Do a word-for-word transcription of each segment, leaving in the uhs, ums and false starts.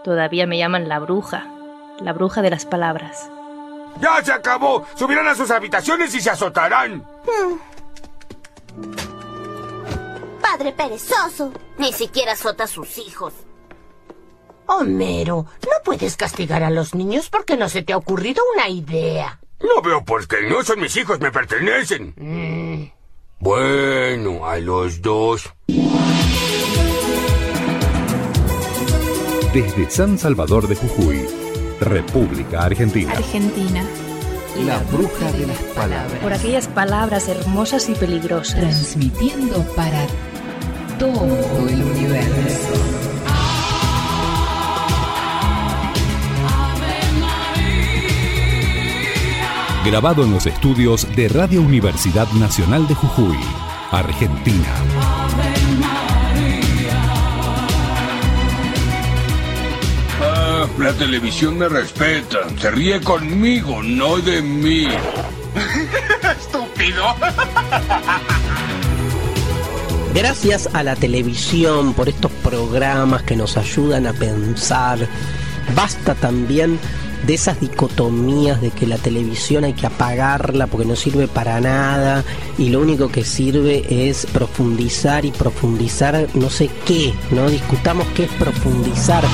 Todavía me llaman la bruja, la bruja de las palabras. ¡Ya se acabó! Subirán a sus habitaciones y se azotarán. Hmm. Padre perezoso. Ni siquiera azota a sus hijos. Homero, no puedes castigar a los niños porque no se te ha ocurrido una idea. No veo por qué no, son mis hijos, me pertenecen. Mm. Bueno, a los dos. Desde San Salvador de Jujuy, República Argentina. Argentina. La bruja de las palabras. Por aquellas palabras hermosas y peligrosas. Transmitiendo para todo el universo. Grabado en los estudios de Radio Universidad Nacional de Jujuy, Argentina. Ah, la televisión me respeta. Se ríe conmigo, no de mí. ¡Estúpido! Gracias a la televisión por estos programas que nos ayudan a pensar. Basta también de esas dicotomías de que la televisión hay que apagarla porque no sirve para nada y lo único que sirve es profundizar y profundizar no sé qué, ¿no? Discutamos qué es profundizar.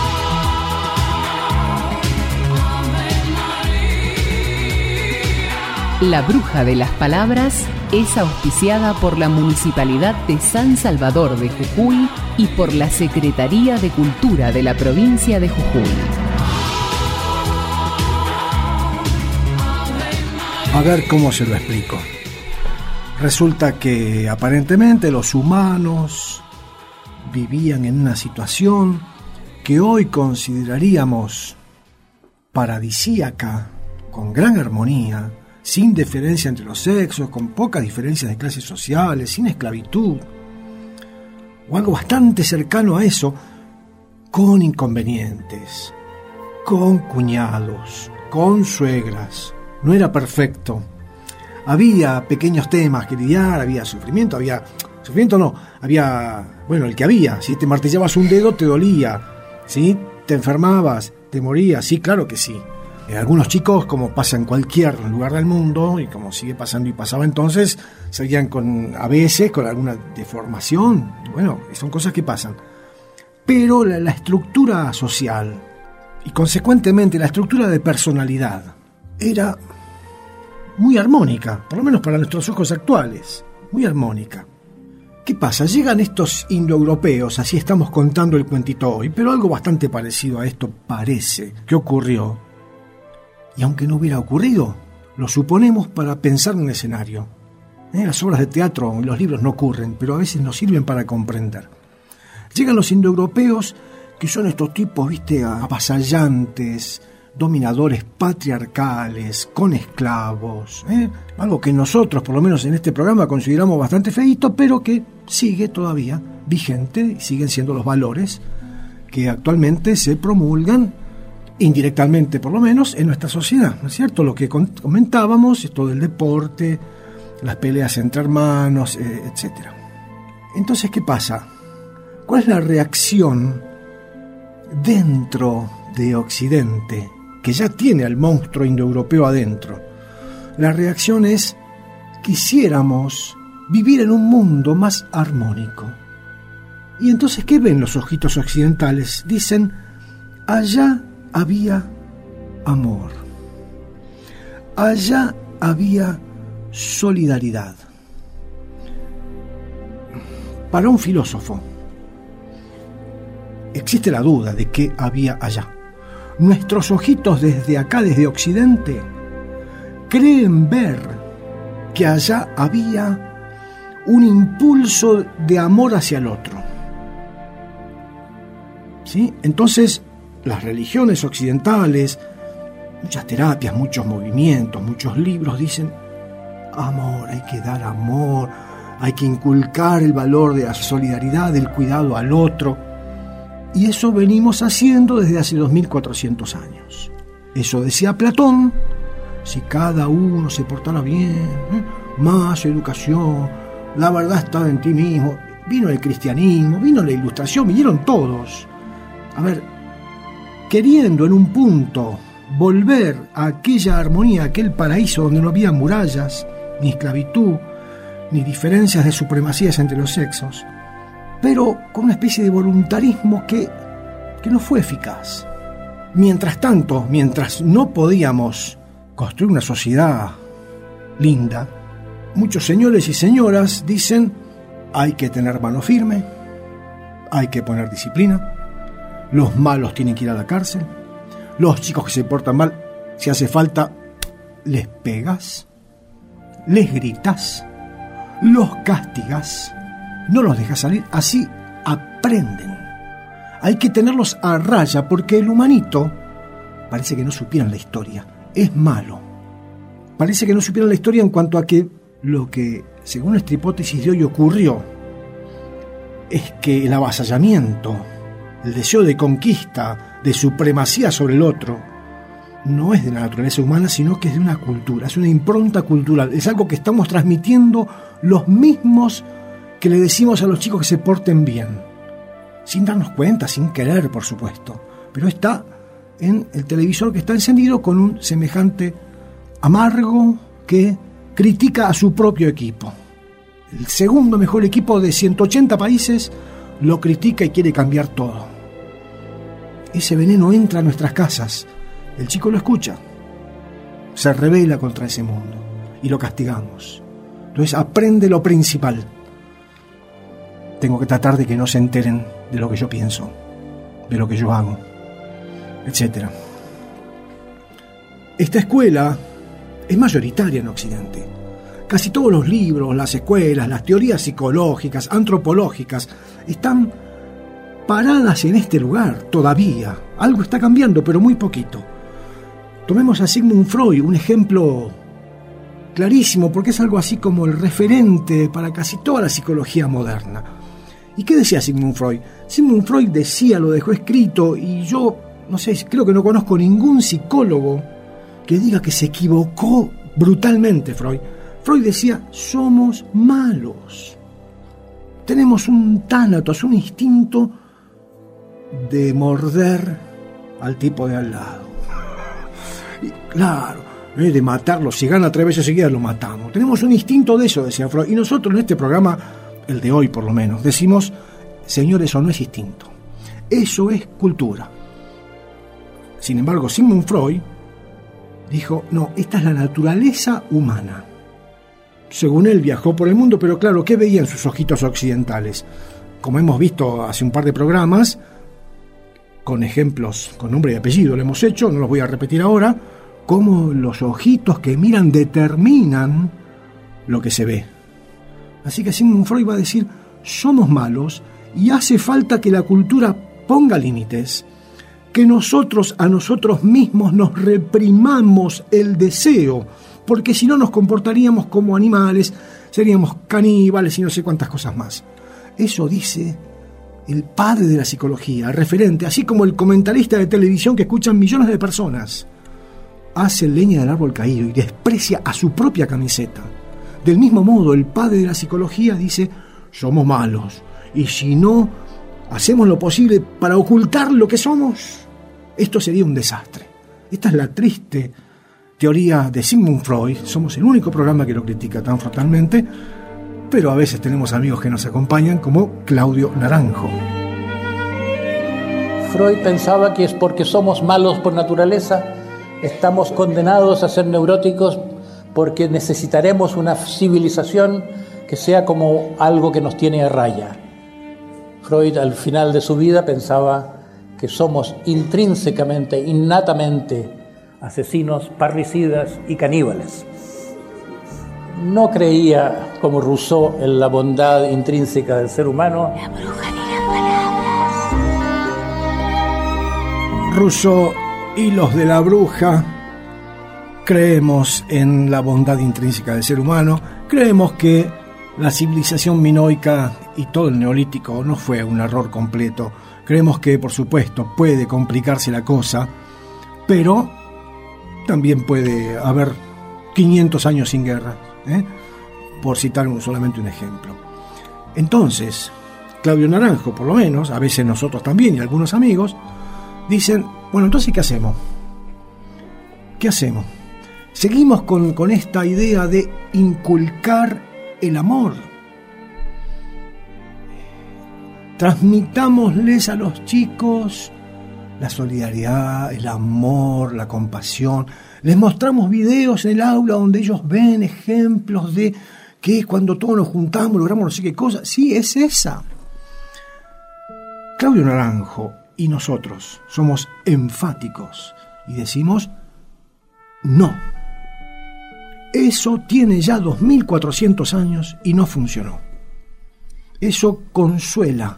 La bruja de las palabras es auspiciada por la Municipalidad de San Salvador de Jujuy y por la Secretaría de Cultura de la provincia de Jujuy. A ver cómo se lo explico. Resulta que aparentemente los humanos vivían en una situación que hoy consideraríamos paradisíaca, con gran armonía, sin diferencia entre los sexos, con pocas diferencias de clases sociales, sin esclavitud, o algo bastante cercano a eso, con inconvenientes, con cuñados, con suegras. No era perfecto. Había pequeños temas que lidiar, había sufrimiento, había... Sufrimiento no, había... Bueno, el que había. Si te martillabas un dedo te dolía, ¿sí? Te enfermabas, te morías, sí, claro que sí. Eh, algunos chicos, como pasa en cualquier lugar del mundo, y como sigue pasando y pasaba entonces, salían con, a veces, con alguna deformación. Bueno, son cosas que pasan. Pero la, la estructura social, y consecuentemente la estructura de personalidad, era muy armónica, por lo menos para nuestros ojos actuales, muy armónica. ¿Qué pasa? Llegan estos indoeuropeos, así estamos contando el cuentito hoy, pero algo bastante parecido a esto parece que ocurrió. Y aunque no hubiera ocurrido, lo suponemos para pensar un escenario. ¿Eh? Las obras de teatro y los libros no ocurren, pero a veces nos sirven para comprender. Llegan los indoeuropeos, que son estos tipos, viste, avasallantes, dominadores patriarcales, con esclavos, ¿eh? Algo que nosotros, por lo menos en este programa, consideramos bastante feíto, pero que sigue todavía vigente y siguen siendo los valores que actualmente se promulgan, indirectamente por lo menos, en nuestra sociedad, ¿no es cierto? Lo que comentábamos, esto del deporte, las peleas entre hermanos, eh, etcétera. Entonces, ¿qué pasa? ¿Cuál es la reacción dentro de Occidente, que ya tiene al monstruo indoeuropeo adentro? La reacción es: quisiéramos vivir en un mundo más armónico. Y entonces, ¿qué ven los ojitos occidentales? Dicen: allá había amor, allá había solidaridad. Para un filósofo existe la duda de qué había allá. Nuestros ojitos desde acá, desde Occidente, creen ver que allá había un impulso de amor hacia el otro. ¿Sí? Entonces, las religiones occidentales, muchas terapias, muchos movimientos, muchos libros dicen: amor, hay que dar amor, hay que inculcar el valor de la solidaridad, del cuidado al otro. Y eso venimos haciendo desde hace dos mil cuatrocientos años. Eso decía Platón: si cada uno se portara bien, ¿eh? más educación, la verdad está en ti mismo. Vino el cristianismo, vino la ilustración, vinieron todos. A ver, queriendo en un punto volver a aquella armonía, a aquel paraíso donde no había murallas, ni esclavitud, ni diferencias de supremacías entre los sexos, pero con una especie de voluntarismo que, que no fue eficaz. Mientras tanto, mientras no podíamos construir una sociedad linda, muchos señores y señoras dicen: hay que tener mano firme, hay que poner disciplina, los malos tienen que ir a la cárcel, los chicos que se portan mal, si hace falta, les pegas, les gritas, los castigas, no los dejas salir, así aprenden. Hay que tenerlos a raya porque el humanito parece que no supieran la historia, es malo. Parece que no supieran la historia en cuanto a que lo que, según nuestra hipótesis de hoy, ocurrió es que el avasallamiento, el deseo de conquista, de supremacía sobre el otro, no es de la naturaleza humana, sino que es de una cultura, es una impronta cultural, es algo que estamos transmitiendo los mismos que le decimos a los chicos que se porten bien, sin darnos cuenta, sin querer, por supuesto, pero está en el televisor que está encendido con un semejante amargo que critica a su propio equipo. El segundo mejor equipo de ciento ochenta países lo critica y quiere cambiar todo. Ese veneno entra a nuestras casas, el chico lo escucha, se rebela contra ese mundo y lo castigamos. Entonces aprende lo principal: tengo que tratar de que no se enteren de lo que yo pienso, de lo que yo hago, etcétera. Esta escuela es mayoritaria en Occidente. Casi todos los libros, las escuelas, las teorías psicológicas, antropológicas, están paradas en este lugar todavía. Algo está cambiando, pero muy poquito. Tomemos a Sigmund Freud, un ejemplo clarísimo, porque es algo así como el referente para casi toda la psicología moderna. ¿Y qué decía Sigmund Freud? Sigmund Freud decía, lo dejó escrito, y yo, no sé, creo que no conozco ningún psicólogo que diga que se equivocó brutalmente Freud. Freud decía: somos malos. Tenemos un tánatos, un instinto de morder al tipo de al lado. Y, claro, eh, de matarlo. Si gana tres veces seguidas, lo matamos. Tenemos un instinto de eso, decía Freud. Y nosotros en este programa, el de hoy por lo menos, decimos: señor, eso no es instinto. Eso es cultura. Sin embargo, Sigmund Freud dijo: no, esta es la naturaleza humana. Según él, viajó por el mundo, pero claro, ¿qué veía en sus ojitos occidentales? Como hemos visto hace un par de programas, con ejemplos con nombre y apellido lo hemos hecho, no los voy a repetir ahora, cómo los ojitos que miran determinan lo que se ve. Así que Sigmund Freud va a decir: somos malos y hace falta que la cultura ponga límites, que nosotros a nosotros mismos nos reprimamos el deseo, porque si no nos comportaríamos como animales, seríamos caníbales y no sé cuántas cosas más. Eso dice el padre de la psicología, el referente, así como el comentarista de televisión que escuchan millones de personas. Hace leña del árbol caído y desprecia a su propia camiseta. Del mismo modo, el padre de la psicología dice: somos malos, y si no hacemos lo posible para ocultar lo que somos, esto sería un desastre. Esta es la triste teoría de Sigmund Freud. Somos el único programa que lo critica tan frontalmente, pero a veces tenemos amigos que nos acompañan, como Claudio Naranjo. Freud pensaba que es porque somos malos por naturaleza, estamos condenados a ser neuróticos, porque necesitaremos una civilización que sea como algo que nos tiene a raya. Freud, al final de su vida, pensaba que somos intrínsecamente, innatamente asesinos, parricidas y caníbales. No creía, como Rousseau, en la bondad intrínseca del ser humano. La bruja de las palabras. Rousseau y los de la bruja creemos en la bondad intrínseca del ser humano, creemos que la civilización minoica y todo el neolítico no fue un error completo, creemos que, por supuesto, puede complicarse la cosa, pero también puede haber quinientos años sin guerra, ¿eh? por citar un, solamente un ejemplo. Entonces, Claudio Naranjo, por lo menos, a veces nosotros también y algunos amigos, dicen, bueno, entonces ¿qué hacemos? ¿Qué hacemos? Seguimos con, con esta idea de inculcar el amor. Transmitámosles a los chicos la solidaridad, el amor, la compasión. Les mostramos videos en el aula donde ellos ven ejemplos de que cuando todos nos juntamos logramos no sé qué cosa. Sí, es esa. Claudio Naranjo y nosotros somos enfáticos y decimos no. Eso tiene ya dos mil cuatrocientos años y no funcionó. Eso consuela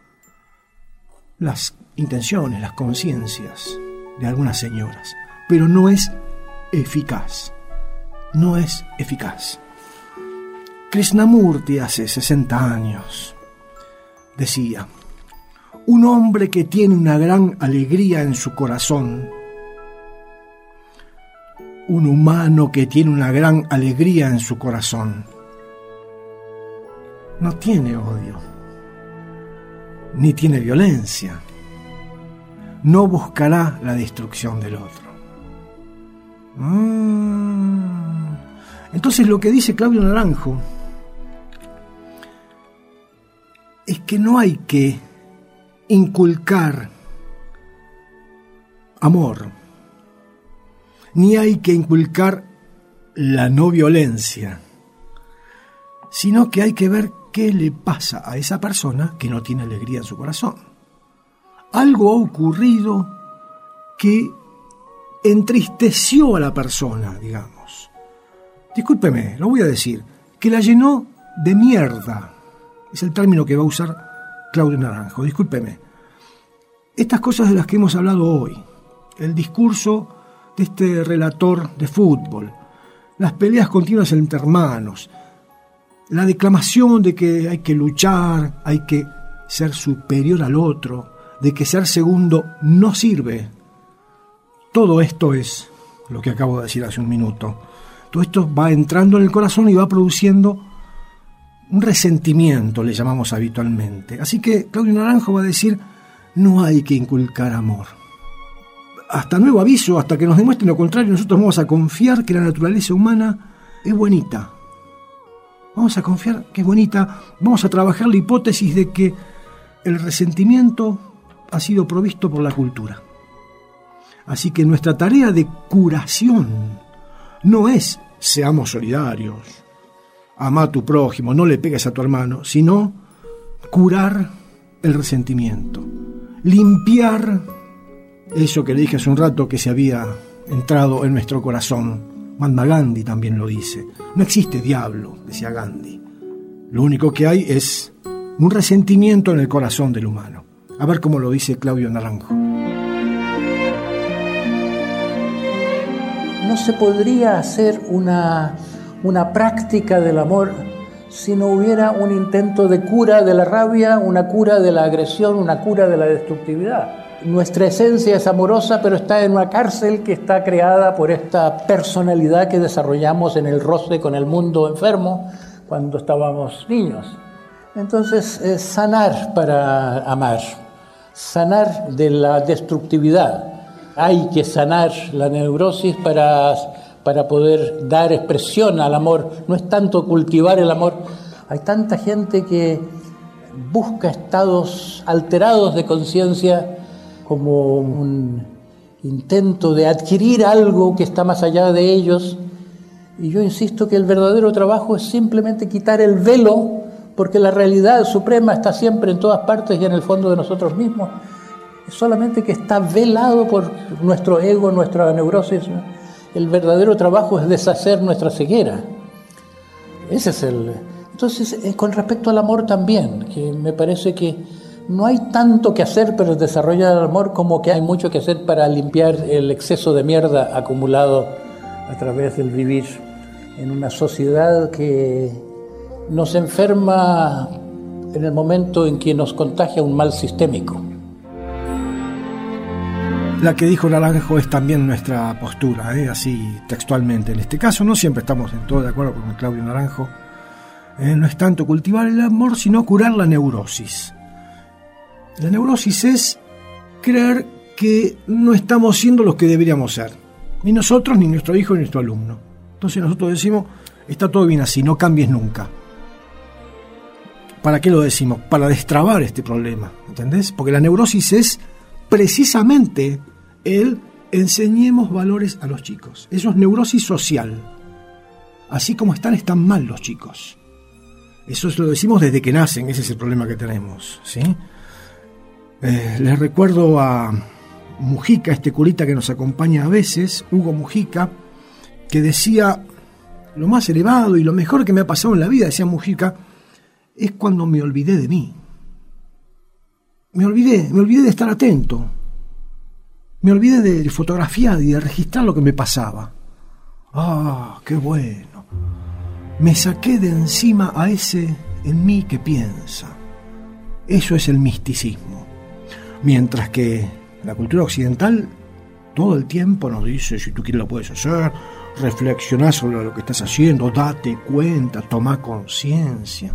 las intenciones, las conciencias de algunas señoras, pero no es eficaz. No es eficaz. Krishnamurti hace sesenta años decía: un hombre que tiene una gran alegría en su corazón, un humano que tiene una gran alegría en su corazón, no tiene odio, ni tiene violencia, no buscará la destrucción del otro. Mm. Entonces lo que dice Claudio Naranjo es que no hay que inculcar amor, ni hay que inculcar la no violencia, sino que hay que ver qué le pasa a esa persona que no tiene alegría en su corazón. Algo ha ocurrido que entristeció a la persona, digamos. Discúlpeme, lo voy a decir, que la llenó de mierda. Es el término que va a usar Claudio Naranjo. Discúlpeme. Estas cosas de las que hemos hablado hoy, el discurso de este relator de fútbol, las peleas continuas entre hermanos, la declamación de que hay que luchar, hay que ser superior al otro, de que ser segundo no sirve. Todo esto es lo que acabo de decir hace un minuto. Todo esto va entrando en el corazón y va produciendo un resentimiento, le llamamos habitualmente. Así que Claudio Naranjo va a decir, no hay que inculcar amor. Hasta nuevo aviso, hasta que nos demuestren lo contrario, nosotros vamos a confiar que la naturaleza humana es bonita. Vamos a confiar que es bonita, vamos a trabajar la hipótesis de que el resentimiento ha sido provisto por la cultura. Así que nuestra tarea de curación no es seamos solidarios, ama a tu prójimo, no le pegues a tu hermano, sino curar el resentimiento, limpiar eso que le dije hace un rato que se había entrado en nuestro corazón. Mahatma Gandhi también lo dice. No existe diablo, decía Gandhi. Lo único que hay es un resentimiento en el corazón del humano. A ver cómo lo dice Claudio Naranjo. No se podría hacer una, una práctica del amor si no hubiera un intento de cura de la rabia, una cura de la agresión, una cura de la destructividad. Nuestra esencia es amorosa, pero está en una cárcel que está creada por esta personalidad que desarrollamos en el roce con el mundo enfermo cuando estábamos niños. Entonces, es sanar para amar, sanar de la destructividad. Hay que sanar la neurosis para, para poder dar expresión al amor. No es tanto cultivar el amor. Hay tanta gente que busca estados alterados de conciencia como un intento de adquirir algo que está más allá de ellos. Y yo insisto que el verdadero trabajo es simplemente quitar el velo, porque la realidad suprema está siempre en todas partes y en el fondo de nosotros mismos. Es solamente que está velado por nuestro ego, nuestra neurosis. El verdadero trabajo es deshacer nuestra ceguera. Ese es el... Entonces, con respecto al amor también, que me parece que no hay tanto que hacer para desarrollar el amor como que hay mucho que hacer para limpiar el exceso de mierda acumulado a través del vivir en una sociedad que nos enferma en el momento en que nos contagia un mal sistémico. La que dijo Naranjo es también nuestra postura, ¿eh? Así textualmente. En este caso no siempre estamos en todo de acuerdo con Claudio Naranjo. Eh, no es tanto cultivar el amor, sino curar la neurosis. La neurosis es creer que no estamos siendo los que deberíamos ser. Ni nosotros, ni nuestro hijo, ni nuestro alumno. Entonces nosotros decimos, está todo bien así, no cambies nunca. ¿Para qué lo decimos? Para destrabar este problema, ¿entendés? Porque la neurosis es precisamente el enseñemos valores a los chicos. Eso es neurosis social. Así como están, están mal los chicos. Eso lo decimos desde que nacen, ese es el problema que tenemos, ¿sí? Eh, les recuerdo a Mujica, este curita que nos acompaña a veces, Hugo Mujica, que decía, lo más elevado y lo mejor que me ha pasado en la vida, decía Mujica, es cuando me olvidé de mí. Me olvidé, me olvidé de estar atento. Me olvidé de fotografiar y de registrar lo que me pasaba. ¡Ah, qué bueno! Me saqué de encima a ese en mí que piensa. Eso es el misticismo. Mientras que la cultura occidental todo el tiempo nos dice, si tú quieres lo puedes hacer, reflexioná sobre lo que estás haciendo, date cuenta, toma conciencia.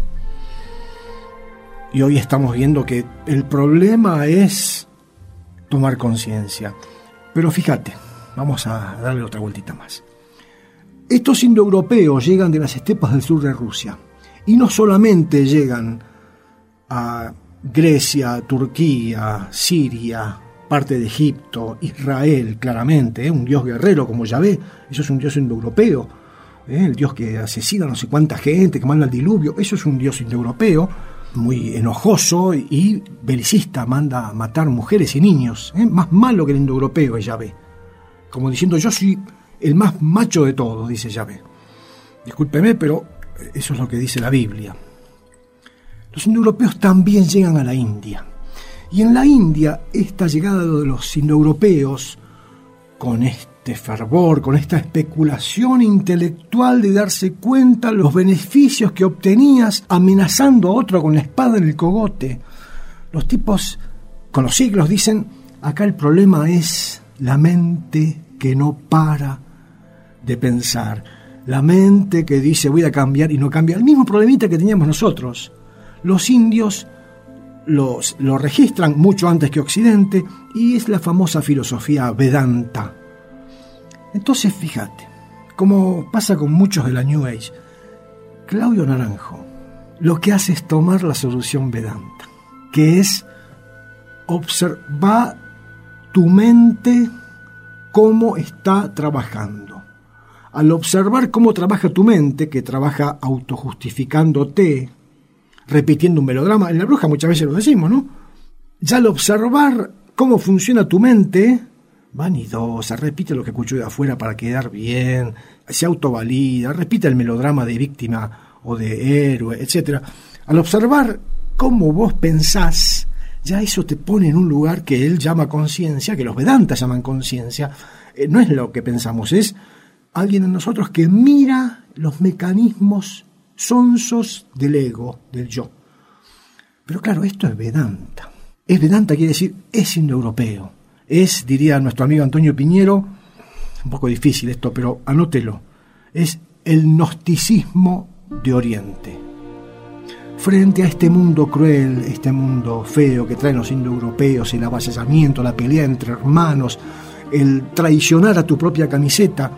Y hoy estamos viendo que el problema es tomar conciencia. Pero fíjate, vamos a darle otra vueltita más. Estos indoeuropeos llegan de las estepas del sur de Rusia. Y no solamente llegan a Grecia, Turquía, Siria, parte de Egipto, Israel, claramente, ¿eh? Un dios guerrero como Yahvé, eso es un dios indoeuropeo, ¿eh? El dios que asesina no sé cuánta gente, que manda el diluvio, eso es un dios indoeuropeo, muy enojoso y belicista, manda a matar mujeres y niños, ¿eh? Más malo que el indoeuropeo es Yahvé, como diciendo yo soy el más macho de todos, dice Yahvé. Discúlpeme, pero eso es lo que dice la Biblia. Los indoeuropeos también llegan a la India. Y en la India, esta llegada de los indoeuropeos, con este fervor, con esta especulación intelectual de darse cuenta los beneficios que obtenías amenazando a otro con la espada en el cogote, los tipos con los siglos dicen, acá el problema es la mente que no para de pensar, la mente que dice voy a cambiar y no cambia, el mismo problemita que teníamos nosotros. Los indios los, lo registran mucho antes que Occidente y es la famosa filosofía Vedanta. Entonces fíjate, como pasa con muchos de la New Age, Claudio Naranjo lo que hace es tomar la solución Vedanta, que es observar tu mente cómo está trabajando. Al observar cómo trabaja tu mente, que trabaja autojustificándote, repitiendo un melodrama, en La Bruja muchas veces lo decimos, ¿no? Ya al observar cómo funciona tu mente, vanidosa, repite lo que escuchó de afuera para quedar bien, se autovalida, repite el melodrama de víctima o de héroe, etcétera. Al observar cómo vos pensás, ya eso te pone en un lugar que él llama conciencia, que los Vedantas llaman conciencia. Eh, no es lo que pensamos, es alguien en nosotros que mira los mecanismos sonsos del ego, del yo. Pero claro, esto es Vedanta. Es Vedanta quiere decir, es indoeuropeo. Es, diría nuestro amigo Antonio Piñero, un poco difícil esto, pero anótelo, es el gnosticismo de Oriente. Frente a este mundo cruel, este mundo feo que traen los indoeuropeos, el avasallamiento, la pelea entre hermanos, el traicionar a tu propia camiseta,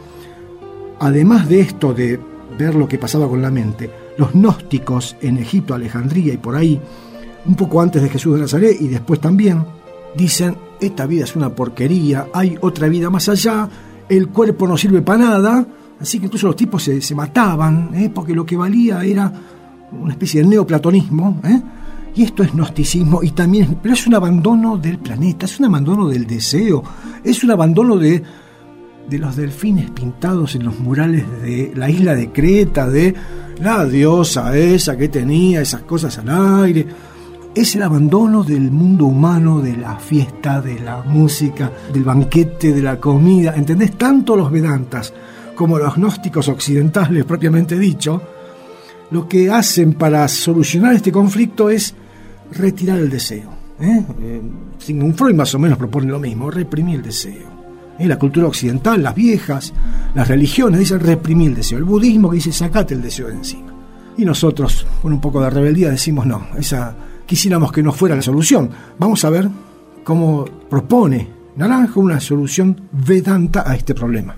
además de esto de ver lo que pasaba con la mente, los gnósticos en Egipto, Alejandría y por ahí, un poco antes de Jesús de Nazaret y después también, dicen, esta vida es una porquería, hay otra vida más allá, el cuerpo no sirve para nada, así que incluso los tipos se, se mataban, ¿eh? Porque lo que valía era una especie de neoplatonismo, ¿eh? Y esto es gnosticismo, y también, pero es un abandono del planeta, es un abandono del deseo, es un abandono de, de los delfines pintados en los murales de la isla de Creta, de la diosa esa que tenía esas cosas al aire. Es el abandono del mundo humano, de la fiesta, de la música, del banquete, de la comida. ¿Entendés? Tanto los Vedantas como los gnósticos occidentales, propiamente dicho, lo que hacen para solucionar este conflicto es retirar el deseo. ¿eh? Eh, Sigmund Freud más o menos propone lo mismo, reprimir el deseo. ¿Eh? La cultura occidental, las viejas, las religiones dicen reprimir el deseo. El budismo que dice sacate el deseo de encima. Y nosotros, con un poco de rebeldía, decimos no, esa... quisiéramos que no fuera la solución. Vamos a ver cómo propone Naranjo una solución Vedanta a este problema.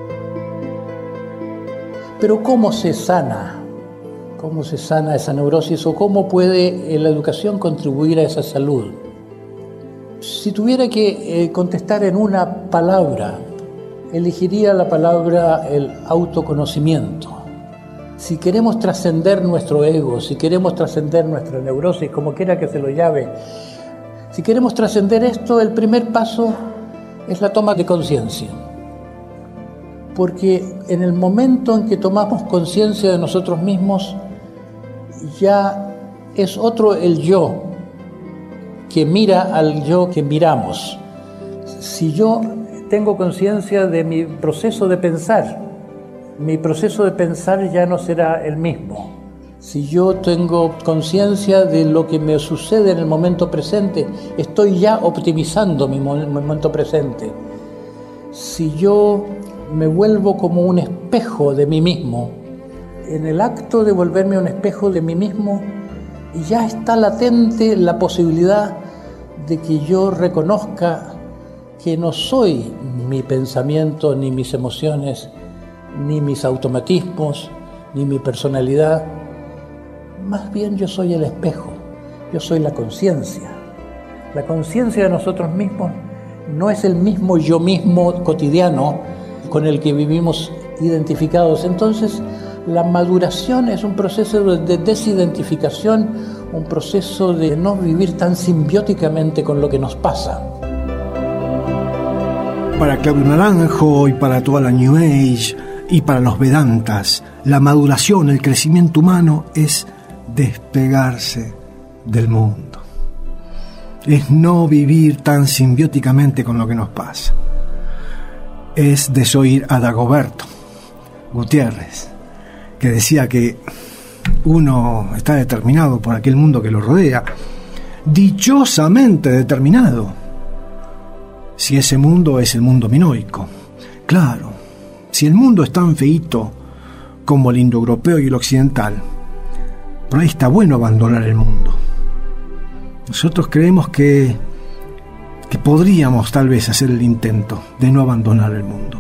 Pero ¿cómo se sana? ¿Cómo se sana esa neurosis o cómo puede eh, la educación contribuir a esa salud? Si tuviera que eh, contestar en una palabra, elegiría la palabra el autoconocimiento. Si queremos trascender nuestro ego, si queremos trascender nuestra neurosis, como quiera que se lo llame, si queremos trascender esto, el primer paso es la toma de conciencia. Porque en el momento en que tomamos conciencia de nosotros mismos, ya es otro el yo que mira al yo que miramos. Si yo tengo conciencia de mi proceso de pensar, mi proceso de pensar ya no será el mismo. Si yo tengo conciencia de lo que me sucede en el momento presente, estoy ya optimizando mi momento presente. Si yo me vuelvo como un espejo de mí mismo, en el acto de volverme un espejo de mí mismo, ya está latente la posibilidad de que yo reconozca que no soy mi pensamiento, ni mis emociones, ni mis automatismos, ni mi personalidad. Más bien yo soy el espejo, yo soy la conciencia. La conciencia de nosotros mismos no es el mismo yo mismo cotidiano con el que vivimos identificados. Entonces, la maduración es un proceso de desidentificación, un proceso de no vivir tan simbióticamente con lo que nos pasa. Para Claudio Naranjo y para toda la New Age y para los Vedantas, la maduración, el crecimiento humano es despegarse del mundo. Es no vivir tan simbióticamente con lo que nos pasa. Es desoír a Dagoberto Gutiérrez, que decía que uno está determinado por aquel mundo que lo rodea, dichosamente determinado, si ese mundo es el mundo minoico. Claro, si el mundo es tan feíto como el indoeuropeo y el occidental, por ahí está bueno abandonar el mundo. Nosotros creemos que, que podríamos tal vez hacer el intento de no abandonar el mundo.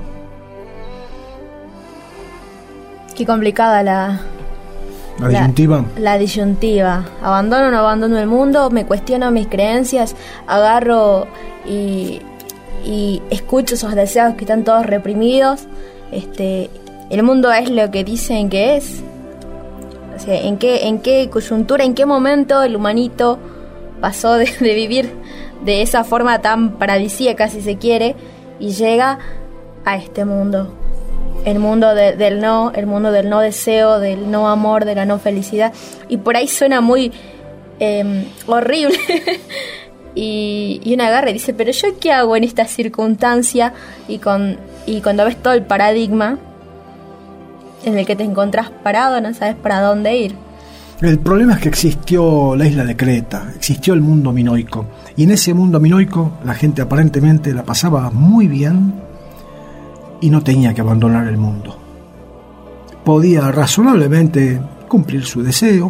Qué complicada la... ¿La disyuntiva? La, la disyuntiva. ¿Abandono o no abandono el mundo? Me cuestiono mis creencias, agarro y, y escucho esos deseos que están todos reprimidos. Este, el mundo es lo que dicen que es. O sea, ¿en qué, en qué coyuntura, en qué momento el humanito pasó de, de vivir de esa forma tan paradisíaca, si se quiere, y llega a este mundo? El mundo de, del no, el mundo del no deseo, del no amor, de la no felicidad. Y por ahí suena muy eh, horrible. y, y uno agarra y dice, pero ¿yo qué hago en esta circunstancia? Y, con, y cuando ves todo el paradigma en el que te encontrás parado, no sabes para dónde ir. El problema es que existió la isla de Creta, existió el mundo minoico. Y en ese mundo minoico la gente aparentemente la pasaba muy bien y no tenía que abandonar el mundo. Podía razonablemente cumplir su deseo,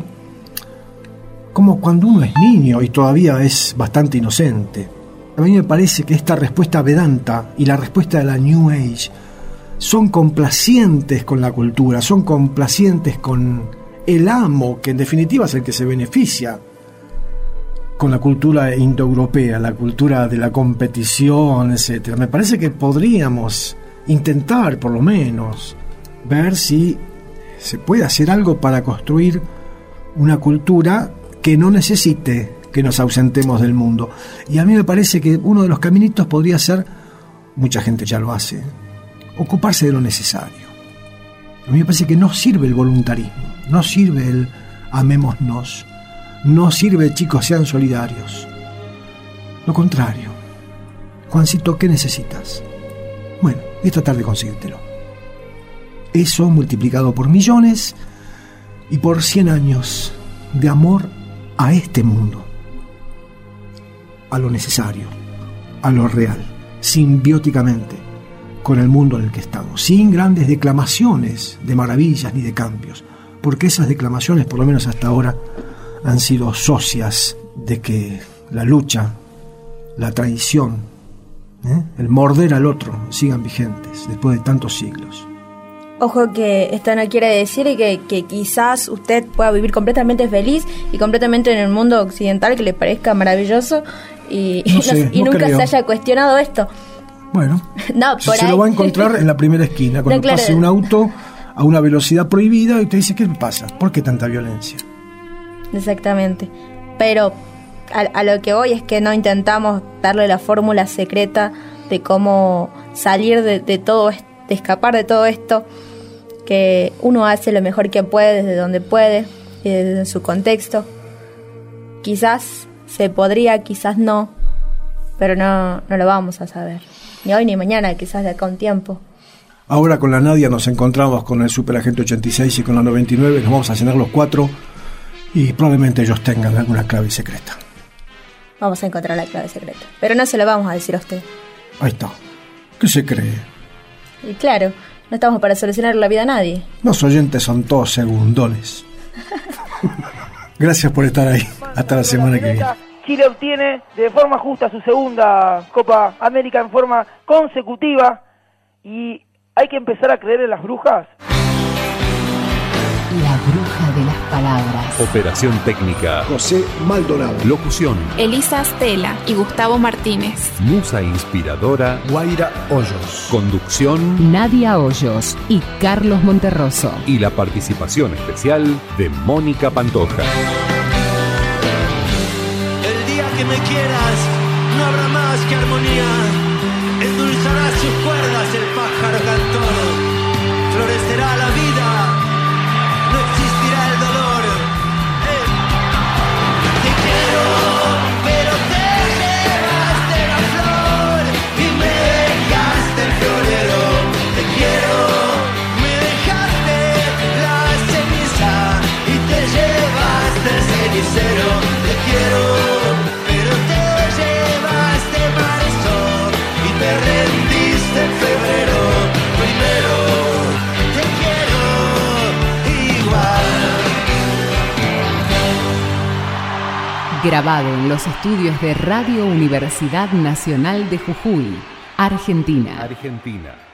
como cuando uno es niño y todavía es bastante inocente. A mí me parece que esta respuesta Vedanta y la respuesta de la New Age son complacientes con la cultura, son complacientes con el amo, que en definitiva es el que se beneficia con la cultura indoeuropea, la cultura de la competición, etcétera. Me parece que podríamos intentar, por lo menos, ver si se puede hacer algo para construir una cultura que no necesite que nos ausentemos del mundo. Y a mí me parece que uno de los caminitos podría ser, mucha gente ya lo hace, ocuparse de lo necesario. A mí me parece que no sirve el voluntarismo, no sirve el amémonos, no sirve chicos sean solidarios. Lo contrario. Juancito, ¿qué necesitas? Bueno, es tratar de conseguírtelo. Eso multiplicado por millones y por cien años de amor a este mundo, a lo necesario, a lo real, simbióticamente con el mundo en el que estamos, sin grandes declamaciones de maravillas ni de cambios, porque esas declamaciones, por lo menos hasta ahora, han sido socias de que la lucha, la traición ¿eh? el morder al otro, sigan vigentes después de tantos siglos. Ojo que esto no quiere decir que, que quizás usted pueda vivir completamente feliz y completamente en el mundo occidental que le parezca maravilloso y, no sé, no, y no nunca creo. se haya cuestionado esto. Bueno, no, por se ahí. lo va a encontrar en la primera esquina, cuando No, claro. pase un auto a una velocidad prohibida y te dice, ¿qué pasa? ¿Por qué tanta violencia? Exactamente. Pero a, a lo que voy es que no intentamos darle la fórmula secreta de cómo salir de, de todo esto, de escapar de todo esto, que uno hace lo mejor que puede desde donde puede y desde su contexto. Quizás se podría, quizás no, pero no, no lo vamos a saber. Ni hoy ni mañana, quizás de acá un tiempo. Ahora con la Nadia nos encontramos con el Superagente ochenta y seis y con la noventa y nueve, nos vamos a cenar los cuatro y probablemente ellos tengan alguna clave secreta. Vamos a encontrar la clave secreta, pero no se la vamos a decir a usted. Ahí está. ¿Qué se cree? Y claro, no estamos para solucionar la vida a nadie. Los oyentes son todos segundones. Gracias por estar ahí. Hasta la semana que viene. Chile obtiene de forma justa su segunda Copa América en forma consecutiva y hay que empezar a creer en las brujas. La bruja de las palabras. Operación técnica. José Maldonado. Locución. Elisa Stella y Gustavo Martínez. Musa inspiradora. Guaira Hoyos. Conducción. Nadia Hoyos y Carlos Monterroso. Y la participación especial de Mónica Pantoja. El día que me quieras, no habrá más que armonía. Endulzará sus cuerdas el pájaro cantor. Florecerá la vida. No existirá el dolor. Eh. Te quiero, pero te llevaste la flor y me dejaste el florero. Te quiero, me dejaste la ceniza y te llevaste el cenicero. Te quiero, pero te llevaste marzo y te rendiste en febrero. Primero. Grabado en los estudios de Radio Universidad Nacional de Jujuy, Argentina. Argentina.